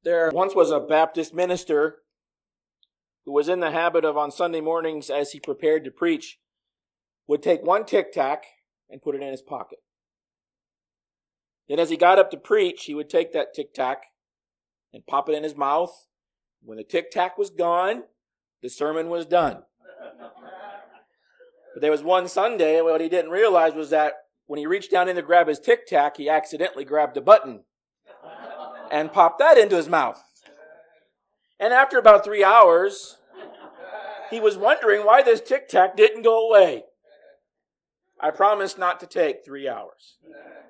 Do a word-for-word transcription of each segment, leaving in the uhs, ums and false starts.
There once was a Baptist minister who was in the habit of, on Sunday mornings as he prepared to preach, would take one Tic Tac and put it in his pocket. Then as he got up to preach, he would take that Tic Tac and pop it in his mouth. When the Tic Tac was gone, the sermon was done. But there was one Sunday, what he didn't realize was that when he reached down in to grab his Tic Tac, he accidentally grabbed a button and popped that into his mouth. And after about three hours, he was wondering why this Tic Tac didn't go away. I promised not to take three hours.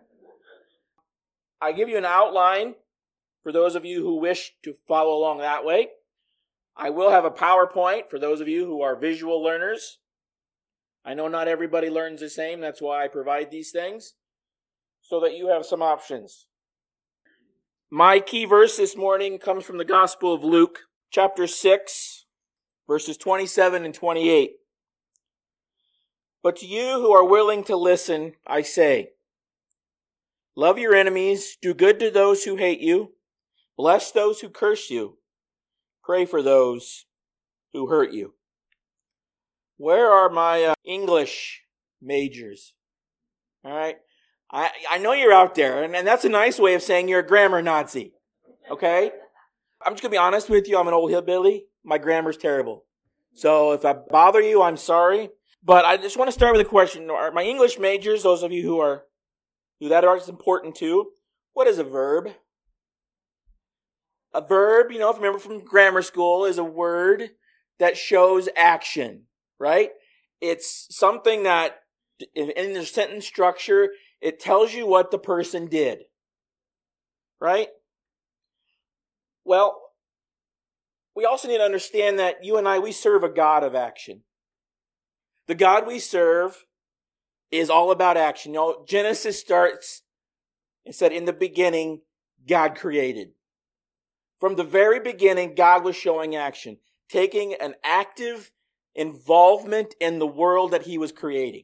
I give you an outline for those of you who wish to follow along that way. I will have a PowerPoint for those of you who are visual learners. I know not everybody learns the same. That's why I provide these things, so that you have some options. My key verse this morning comes from the Gospel of Luke, chapter six, verses twenty-seven and twenty-eight. But to you who are willing to listen, I say, love your enemies, do good to those who hate you, bless those who curse you, pray for those who hurt you. Where are my uh, English majors? All right. I, I know you're out there, and, and that's a nice way of saying you're a grammar Nazi. Okay? I'm just going to be honest with you. I'm an old hillbilly. My grammar's terrible. So if I bother you, I'm sorry. But I just want to start with a question. Are my English majors, those of you who are, who that are important too, what is a verb? A verb, you know, if you remember from grammar school, is a word that shows action, right? It's something that in, in the sentence structure, it tells you what the person did, right? Well, we also need to understand that you and I, we serve a God of action. The God we serve is all about action. You know, Genesis starts, it said, in the beginning, God created. From the very beginning, God was showing action, taking an active involvement in the world that he was creating.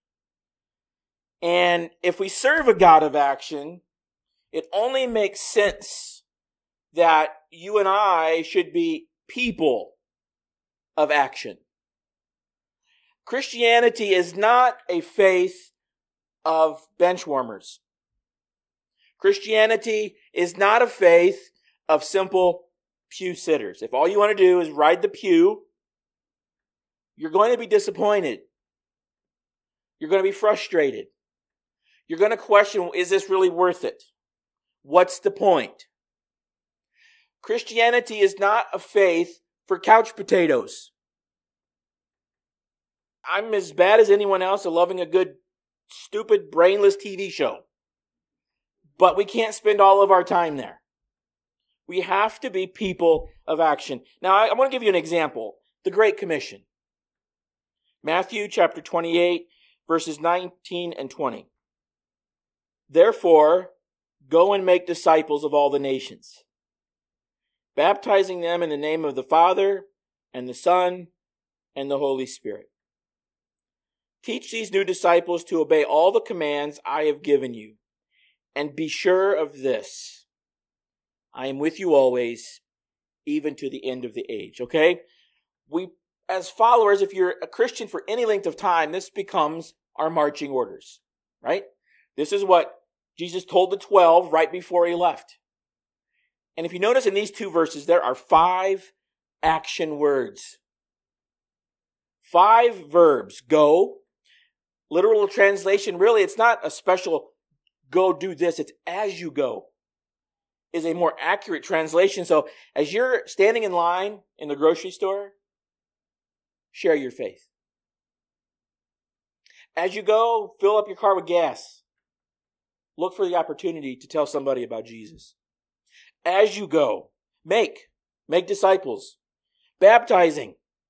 And if we serve a God of action, it only makes sense that you and I should be people of action. Christianity is not a faith of benchwarmers. Christianity is not a faith of simple pew sitters. If all you want to do is ride the pew, you're going to be disappointed. You're going to be frustrated. You're going to question, is this really worth it? What's the point? Christianity is not a faith for couch potatoes. I'm as bad as anyone else at loving a good, stupid, brainless T V show. But we can't spend all of our time there. We have to be people of action. Now, I, I want to give you an example. The Great Commission. Matthew chapter twenty-eight, verses nineteen and twenty. Therefore, go and make disciples of all the nations, baptizing them in the name of the Father and the Son and the Holy Spirit. Teach these new disciples to obey all the commands I have given you, and be sure of this: I am with you always, even to the end of the age. Okay? We, as followers, if you're a Christian for any length of time, this becomes our marching orders, right? This is what Jesus told the twelve right before he left. And if you notice in these two verses, there are five action words. Five verbs. Go. Literal translation, really, it's not a special go do this. It's as you go is a more accurate translation. So as you're standing in line in the grocery store, share your faith. As you go, fill up your car with gas. Look for the opportunity to tell somebody about Jesus. As you go, make, make disciples, baptizing,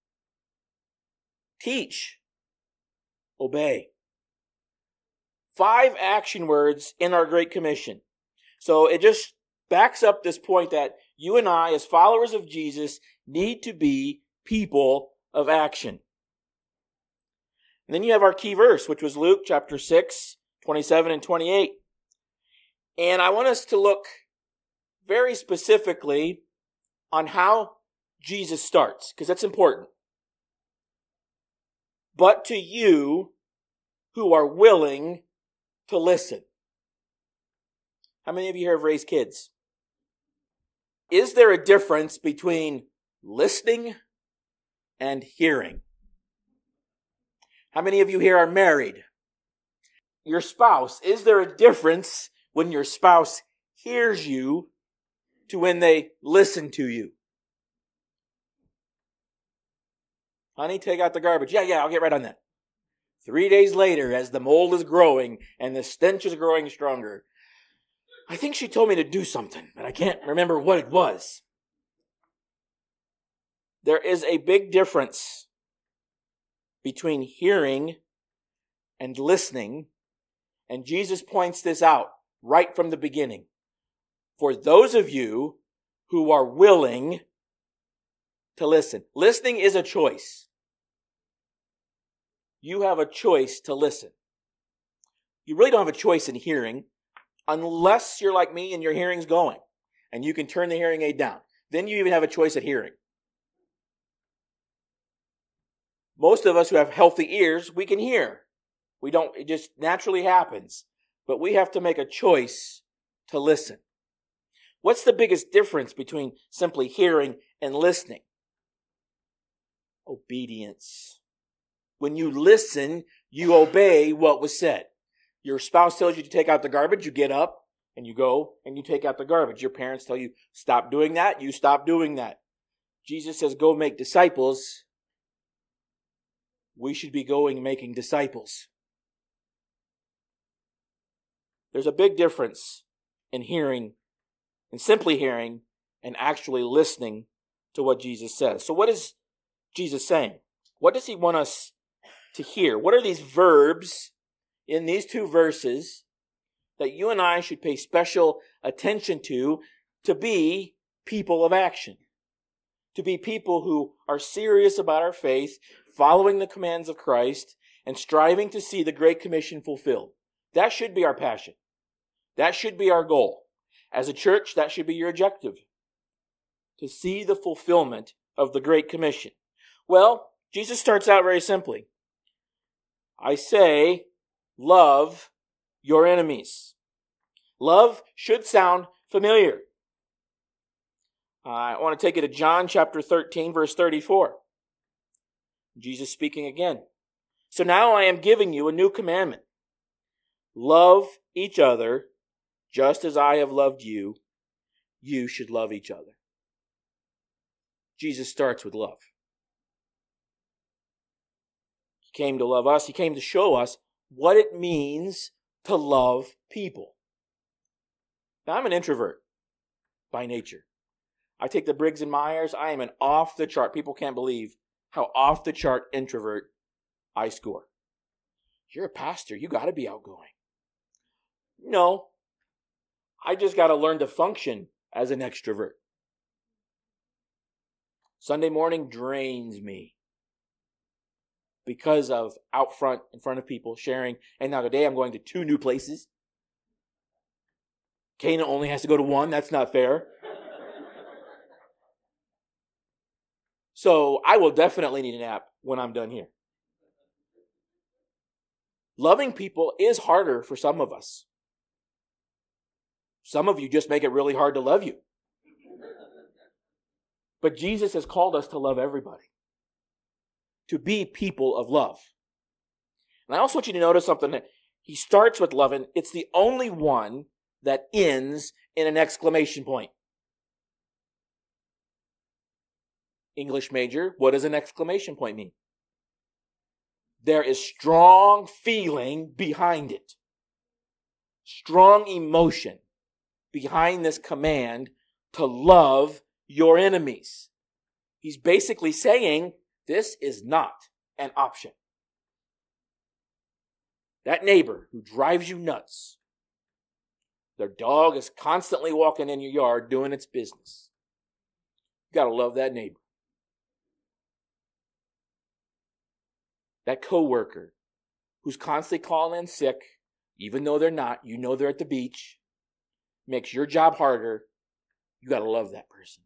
teach, obey. Five action words in our Great Commission. So it just backs up this point that you and I, as followers of Jesus, need to be people of action. And then you have our key verse, which was Luke chapter six, twenty-seven and twenty-eight. And I want us to look very specifically on how Jesus starts, because that's important. But to you who are willing to listen. How many of you here have raised kids? Is there a difference between listening and hearing? How many of you here are married? Your spouse, is there a difference when your spouse hears you to when they listen to you? Honey, take out the garbage. Yeah, yeah, I'll get right on that. Three days later, as the mold is growing and the stench is growing stronger, I think she told me to do something, but I can't remember what it was. There is a big difference between hearing and listening, and Jesus points this out right from the beginning. For those of you who are willing to listen. Listening is a choice. You have a choice to listen. You really don't have a choice in hearing unless you're like me and your hearing's going and you can turn the hearing aid down. Then you even have a choice at hearing. Most of us who have healthy ears, we can hear. We don't, it just naturally happens. But we have to make a choice to listen. What's the biggest difference between simply hearing and listening? Obedience. When you listen, you obey what was said. Your spouse tells you to take out the garbage, you get up and you go and you take out the garbage. Your parents tell you, stop doing that, you stop doing that. Jesus says, go make disciples. We should be going making disciples. There's a big difference in hearing, in simply hearing, and actually listening to what Jesus says. So what is Jesus saying? What does he want us to hear? What are these verbs in these two verses that you and I should pay special attention to, to be people of action? To be people who are serious about our faith, following the commands of Christ, and striving to see the Great Commission fulfilled. That should be our passion. That should be our goal. As a church, that should be your objective. To see the fulfillment of the Great Commission. Well, Jesus starts out very simply. I say, love your enemies. Love should sound familiar. Uh, I want to take you to John chapter thirteen, verse thirty-four. Jesus speaking again. So now I am giving you a new commandment. Love each other just as I have loved you. You should love each other. Jesus starts with love. He came to love us. He came to show us what it means to love people. Now, I'm an introvert by nature. I take the Briggs and Myers. I am an off the chart. People can't believe how off the chart introvert I score. You're a pastor. You got to be outgoing. No. I just got to learn to function as an extrovert. Sunday morning drains me because of out front, in front of people, sharing. And now today I'm going to two new places. Kana only has to go to one. That's not fair. So I will definitely need a nap when I'm done here. Loving people is harder for some of us. Some of you just make it really hard to love you. But Jesus has called us to love everybody. To be people of love. And I also want you to notice something. That he starts with love, and it's the only one that ends in an exclamation point. English major, what does an exclamation point mean? There is strong feeling behind it. Strong emotion behind this command to love your enemies. He's basically saying this is not an option. That neighbor who drives you nuts, their dog is constantly walking in your yard doing its business. You got to love that neighbor. That coworker who's constantly calling in sick, even though they're not, you know they're at the beach, makes your job harder. you got to love that person.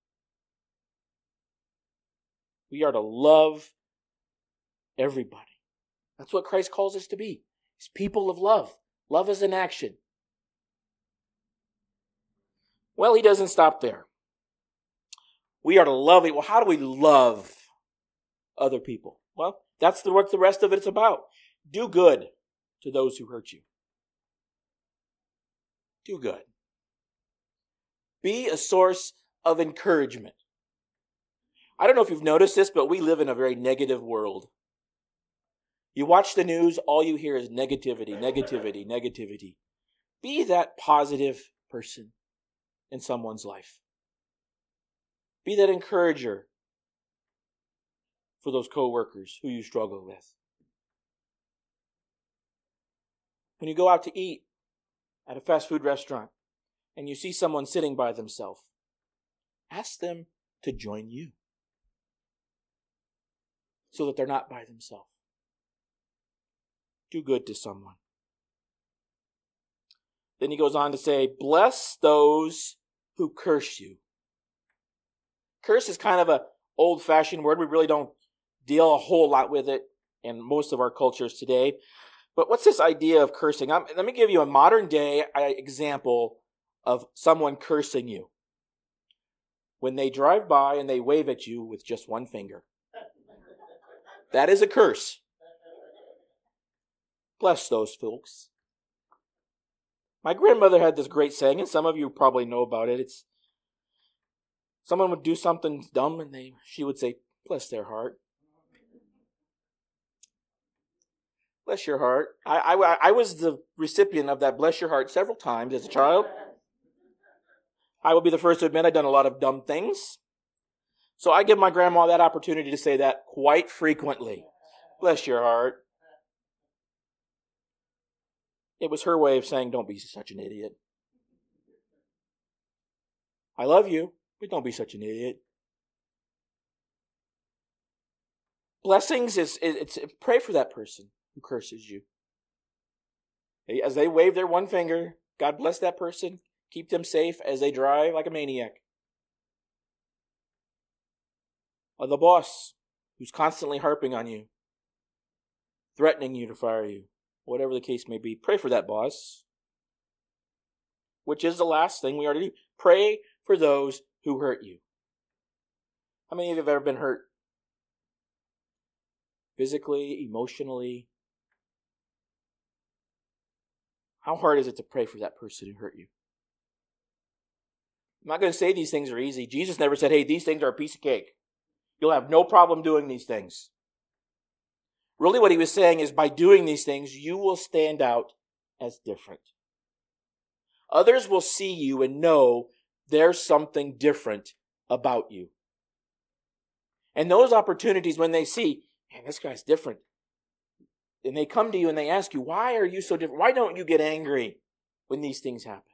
We are to love everybody. That's what Christ calls us to be. He's people of love. Love is an action. Well, he doesn't stop there. We are to love it. Well, how do we love other people? Well, that's the, what the rest of it's about. Do good to those who hurt you. Do good. Be a source of encouragement. I don't know if you've noticed this, but we live in a very negative world. You watch the news, all you hear is negativity, negativity, negativity. Be that positive person in someone's life. Be that encourager for those co-workers who you struggle with. When you go out to eat at a fast food restaurant and you see someone sitting by themselves, ask them to join you so that they're not by themselves. Do good to someone. Then he goes on to say, bless those who curse you. Curse is kind of an old-fashioned word. We really don't deal a whole lot with it in most of our cultures today. But what's this idea of cursing? I'm, let me give you a modern-day example of someone cursing you. When they drive by and they wave at you with just one finger. That is a curse. Bless those folks. My grandmother had this great saying, and some of you probably know about it. It's someone would do something dumb, and they she would say, bless their heart. Bless your heart. I, I, I was the recipient of that bless your heart several times as a child. I will be the first to admit I've done a lot of dumb things. So I give my grandma that opportunity to say that quite frequently. Bless your heart. It was her way of saying, don't be such an idiot. I love you, but don't be such an idiot. Blessings is, it's, it's pray for that person who curses you. As they wave their one finger, God bless that person. Keep them safe as they drive like a maniac. Or the boss who's constantly harping on you, threatening you to fire you. Whatever the case may be, pray for that boss. Which is the last thing we are to do. Pray for those who hurt you. How many of you have ever been hurt? Physically, emotionally? How hard is it to pray for that person who hurt you? I'm not going to say these things are easy. Jesus never said, hey, these things are a piece of cake. You'll have no problem doing these things. Really what he was saying is by doing these things, you will stand out as different. Others will see you and know there's something different about you. And those opportunities when they see, man, this guy's different. And they come to you and they ask you, why are you so different? Why don't you get angry when these things happen?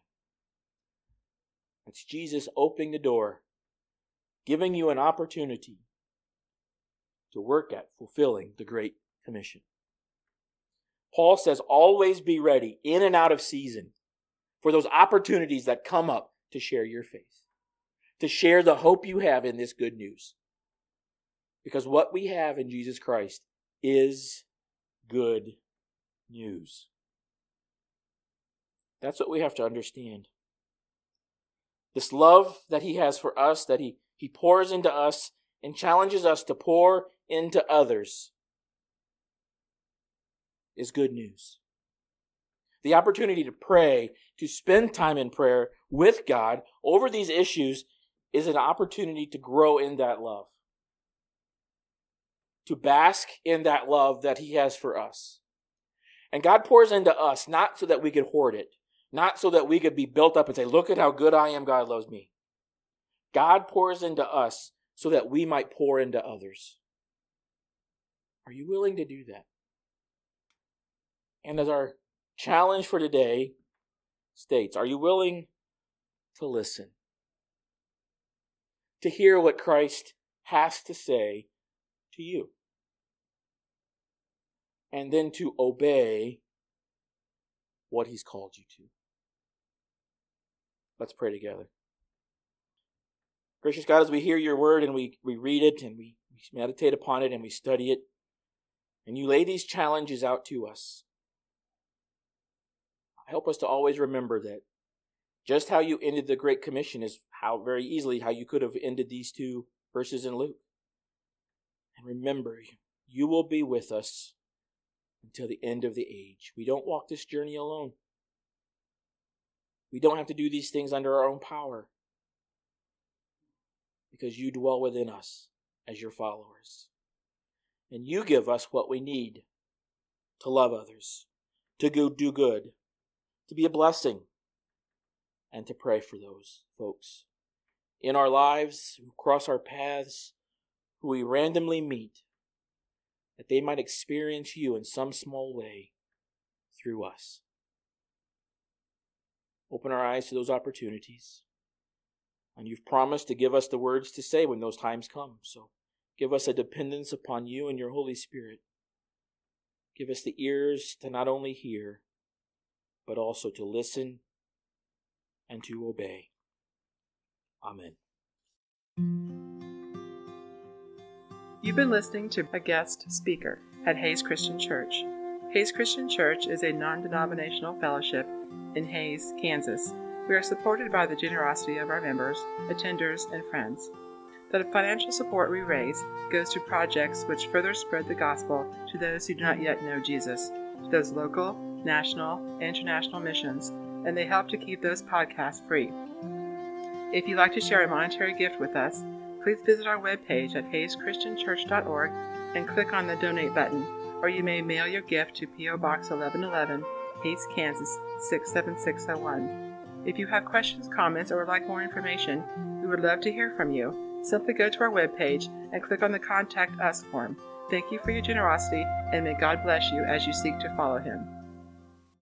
It's Jesus opening the door, giving you an opportunity to work at fulfilling the Great Commission. Paul says, always be ready, in and out of season, for those opportunities that come up to share your faith, to share the hope you have in this good news. Because what we have in Jesus Christ is good news. That's what we have to understand. This love that he has for us, that he, he pours into us and challenges us to pour into others, is good news. The opportunity to pray, to spend time in prayer with God over these issues is an opportunity to grow in that love. To bask in that love that he has for us. And God pours into us not so that we could hoard it, not so that we could be built up and say, look at how good I am, God loves me. God pours into us so that we might pour into others. Are you willing to do that? And as our challenge for today states, are you willing to listen? To hear what Christ has to say to you? And then to obey what he's called you to. Let's pray together. Gracious God, as we hear your word and we, we read it and we, we meditate upon it and we study it, and you lay these challenges out to us, help us to always remember that just how you ended the Great Commission is how very easily how you could have ended these two verses in Luke. And remember, you will be with us until the end of the age. We don't walk this journey alone. We don't have to do these things under our own power, because you dwell within us as your followers. And you give us what we need to love others, to go do good, to be a blessing, and to pray for those folks in our lives who cross our paths, who we randomly meet, that they might experience you in some small way through us. Open our eyes to those opportunities. And you've promised to give us the words to say when those times come. So give us a dependence upon you and your Holy Spirit. Give us the ears to not only hear, but also to listen and to obey. Amen. You've been listening to a guest speaker at Hays Christian Church. Hays Christian Church is a non-denominational fellowship in Hays, Kansas. We are supported by the generosity of our members, attenders, and friends. The financial support we raise goes to projects which further spread the gospel to those who do not yet know Jesus, to those local, national, and international missions, and they help to keep those podcasts free. If you'd like to share a monetary gift with us, please visit our webpage at hays christian church dot org and click on the Donate button, or you may mail your gift to P O Box eleven eleven, Hays, Kansas six seven six oh one. If you have questions, comments, or would like more information, we would love to hear from you. Simply go to our webpage and click on the Contact Us form. Thank you for your generosity, and may God bless you as you seek to follow Him.